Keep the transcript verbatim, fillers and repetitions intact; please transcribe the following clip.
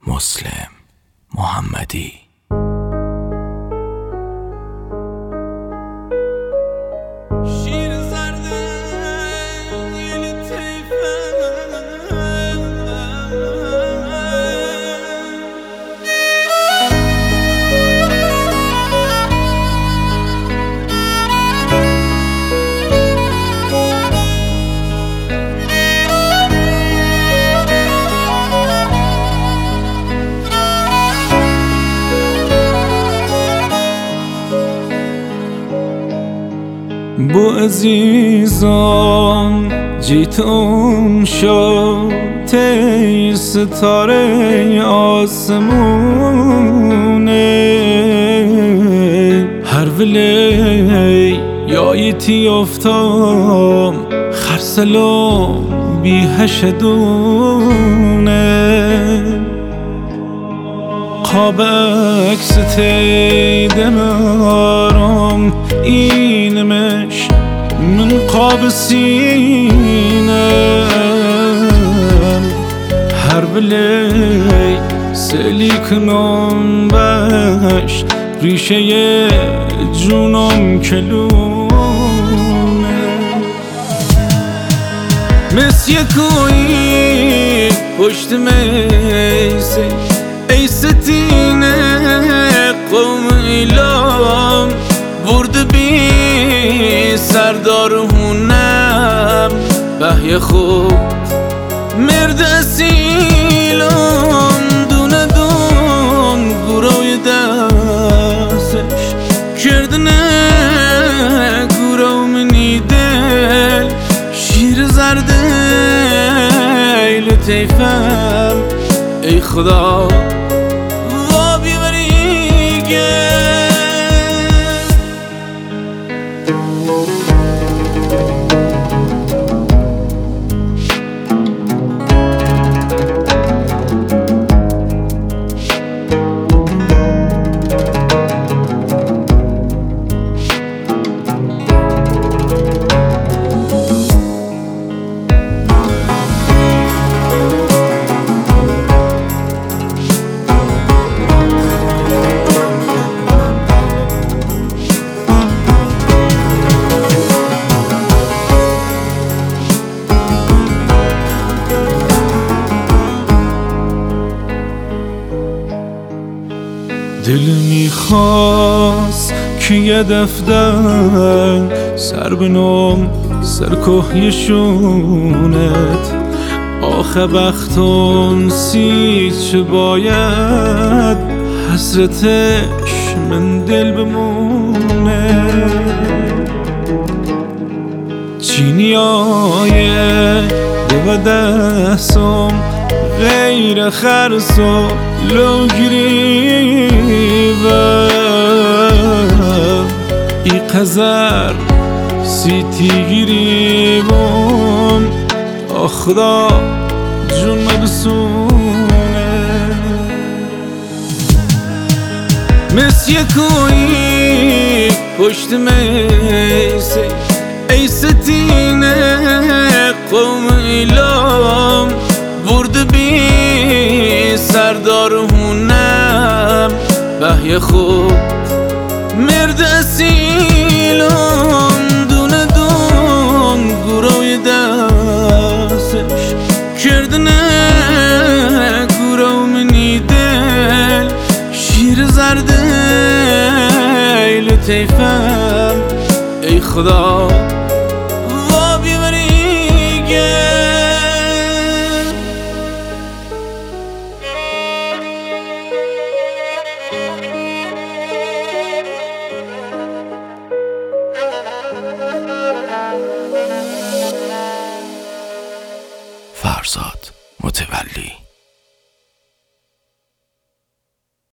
مسلم محمدی. بو عزیزان جیتون شد تی ستاره آسمونه، هر ولی یایتی افتام خرسلو بی هشدونه، قاب اکس تی دمارم اینمش من قاب سینم، هر بلی سلی کنم بش ریشه جونم کلونه، مثل یکوی پشت میسه ای ستینه قوم ایلام برد بی سردار هونم بحی خود مرد اسیلم دونه دون گروی دستش کردنه گرو منی دل شیر زرده ای لطیفم ای خدا وابی بریگه. دل میخواست که یه دفتر سر بنام سر کهیشونت، آخه بختون سید چه باید حسرتش من دل بمونه، چینی آیه دو دستم غیر خرس و لوگری و ای قذر سیتی گیری بون آخدا جون مبسونه، مثل یکوی پشت میسه ای ستینه قوم ایلام برد بی سردار هونم بحی خود مرد اسیلم دونه دون گروی دستش کردنه گرو منی دل شیر زرده ای لطیفم ای خدا وابی بریگه. فرزاد متولی.